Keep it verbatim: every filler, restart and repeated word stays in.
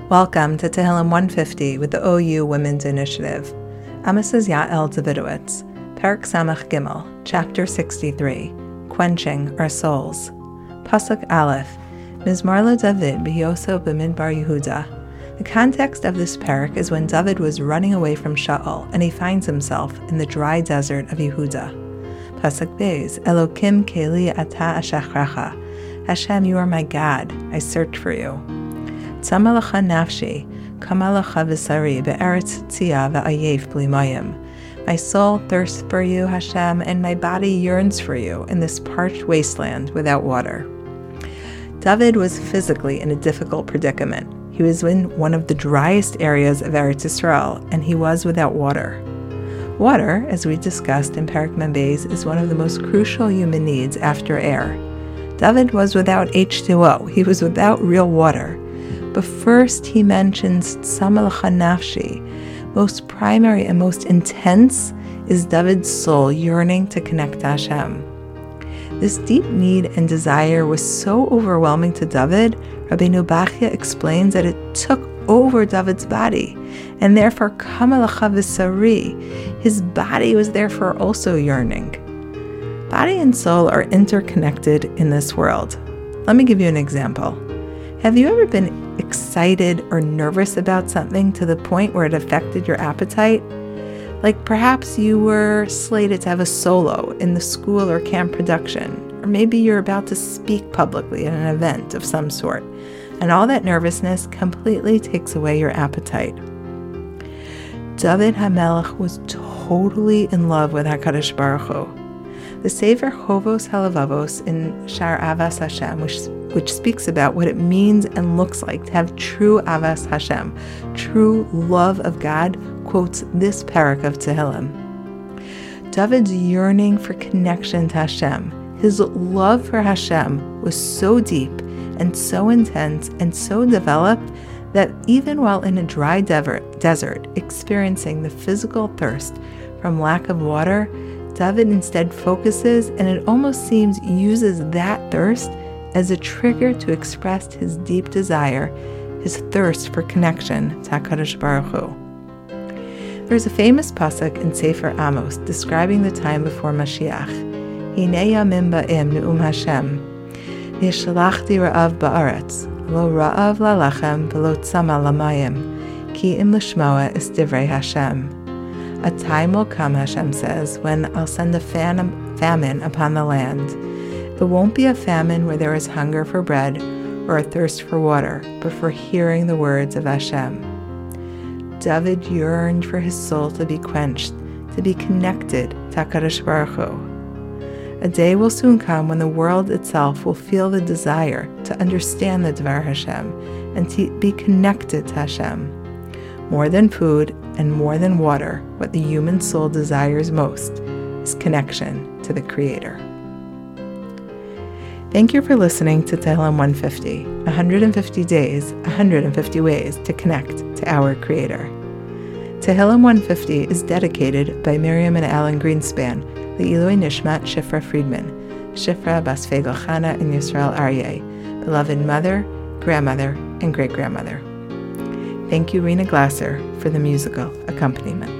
Welcome to Tehillim one fifty with the O U Women's Initiative. I'm Missus Yael Davidowitz, Perek Samach Gimel, Chapter sixty-three, Quenching Our Souls. Pasuk Aleph, Mizmar LeDavid B'Yoso B'Midbar Yehuda. The context of this perek is when David was running away from Shaul and he finds himself in the dry desert of Yehuda. Pasuk Beis, Elokim Keli Ata Ashachrecha. Hashem, you are my God, I search for you. Tzama lecha nafshi, kama lecha v'sari, be'eretz tzia v'ayev bli mayim. My soul thirsts for you, Hashem, and my body yearns for you in this parched wasteland without water. David was physically in a difficult predicament. He was in one of the driest areas of Eretz Yisrael, and he was without water. Water, as we discussed in Perek Mem Beis, is one of the most crucial human needs after air. David was without H two O. He was without real water. But first he mentions Tzama lecha nafshi. Most primary and most intense is David's soul yearning to connect to Hashem. This deep need and desire was so overwhelming to David, Rabbeinu Bachya explains that it took over David's body, and therefore kama lecha v'sari, his body was therefore also yearning. Body and soul are interconnected in this world. Let me give you an example. Have you ever been excited or nervous about something to the point where it affected your appetite? Like perhaps you were slated to have a solo in the school or camp production, or maybe you're about to speak publicly at an event of some sort, and all that nervousness completely takes away your appetite. David HaMelech was totally in love with HaKadosh Baruch Hu. The Sefer Chovos HaLevavos in Sha'ar Avas Hashem, which, which speaks about what it means and looks like to have true Avas Hashem, true love of God, quotes this perek of Tehillim. David's yearning for connection to Hashem, his love for Hashem was so deep and so intense and so developed that even while in a dry desert, experiencing the physical thirst from lack of water, David instead focuses, and it almost seems uses that thirst as a trigger to express his deep desire, his thirst for connection to HaKadosh Baruch Hu. There's a famous pasuk in Sefer Amos describing the time before Mashiach. Hinei yamim ba'im ne'um Hashem, Yishalachti ra'av ba'aretz, lo ra'av la'lachem v'lo tzama lamayim, ki im l'shmoa es divrei Hashem. A time will come, Hashem says, when I'll send a fam- famine upon the land. It won't be a famine where there is hunger for bread or a thirst for water, but for hearing the words of Hashem. David yearned for his soul to be quenched, to be connected to HaKadosh Baruch Hu. A day will soon come when the world itself will feel the desire to understand the Dvar Hashem and to be connected to Hashem. More than food and more than water, what the human soul desires most is connection to the Creator. Thank you for listening to Tehillim one fifty, one hundred fifty days, one hundred fifty ways to connect to our Creator. Tehillim one fifty is dedicated by Miriam and Alan Greenspan, Le'ilui Nishmat Shifra Friedman, Shifra Bas Fegel Chana and Yisrael Aryeh, beloved mother, grandmother, and great-grandmother. Thank you, Rena Glasser, for the musical accompaniment.